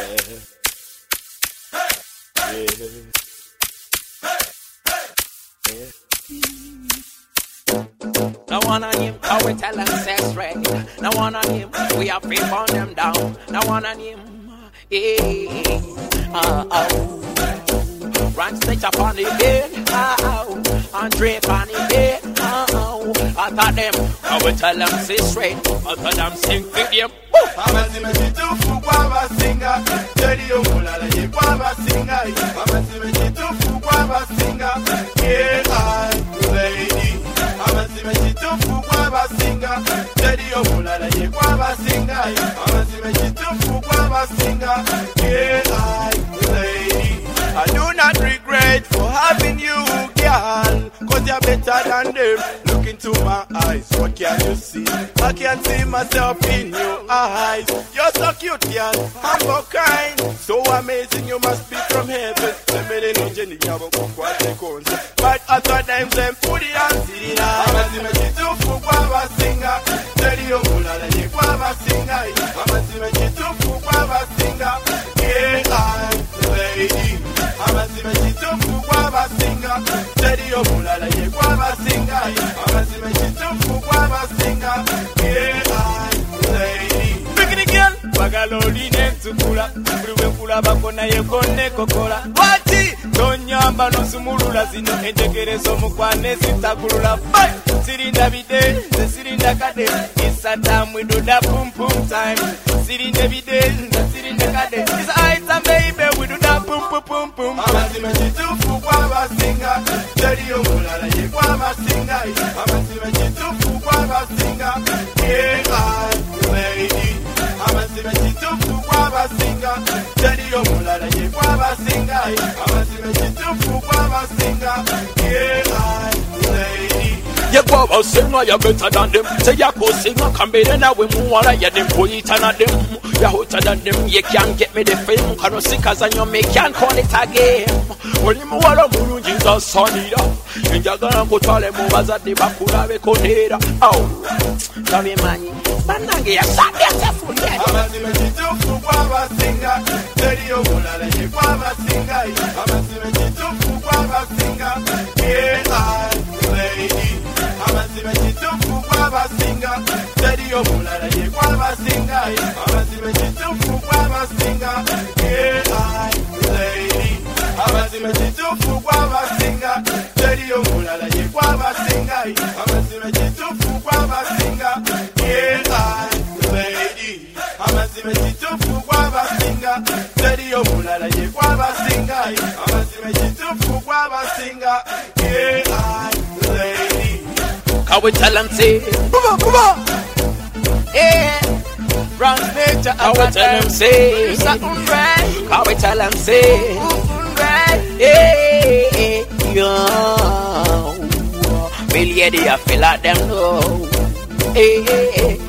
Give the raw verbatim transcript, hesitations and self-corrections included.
No one on him, how we tell them sex right. No one on him, we have to burn them down. No one on him, eh, uh, oh. Ranch stitch up on the bed, oh, and drape on the bed, oh. I thought them, how we tell them say straight. I thought them sing for them. Amazima chitufu kwa basinga, Jedi omulala ye kwa basinga. Amazima chitufu kwa basinga, yeah I lady. Amazima chitufu kwa basinga, Jedi omulala ye kwa basinga. Amazima chitufu kwa basinga, yeah I lady. I do not regret for having you, girl, cause you're better than them. Look into my eyes, what can you see? I can see myself in your eyes. You're so cute, girl, humble kind, so amazing you must be from heaven. But other times them put it on city now. Amazima chitufu kwa basinga, Jedi omulala ye kwa basinga. Amazima chitufu kwa basinga, yeah I lady. Amazima chitufu kwa basinga, Jedi omulala ye kwa basinga. Amazima chitufu kwa basinga, yeah I lady. Bikini girl, bagaloli nentukula, buriwe kula bakona ye konne kokola. Wati, tonyamba no sumulula zino entekerezo mukwane zitakulula. Bye. Sirinda bide, sirinda kade. It's a time we do that boom boom time. Sirinda bide, sirinda kade. It's a item baby, we do that boom boom boom boom. Amazima chitufu kwa basinga, Jedi omulala ye kwa basinga. Amazima chitufu kwa basinga, yeah I lady. Amazima chitufu kwa basinga, Jedi omulala ye kwa basinga. Amazima chitufu kwa basinga, yeah I lady. You go out singer, you're better than them. Say you go singer, come be then I will move on. You them put it on them. You're hotter than them. You can't get me the film. Can you see cause you make can't call it a game. When you move on, you Jesus sonny. And you're gonna go tell them over at the Bakura Beconera. Oh, sorry man. Manange ya sabi yourself again. Amazima chitufu kwa basinga, Jedi omulala ye kwa basinga. Amazima chitufu kwa basinga, yeah I lady. Amazima chitufu kwa basinga, Jedi omulala ye kwa basinga. Amazima chitufu kwa basinga, yeah I lady. Amazima chitufu kwa basinga, Jedi omulala ye kwa basinga. Amazima chitufu kwa basinga, yeah I lady. Amazima chitufu kwa basinga, Jedi omulala ye kwa basinga. Amazima chitufu kwa basinga, yeah I lady. Can we tell them say, come on, come on. Yeah, Bronx nature. Can we tell them say, something right? Can we tell them say, right? Yeah, yo, Billy, I feel like them know. Hey, hey, hey.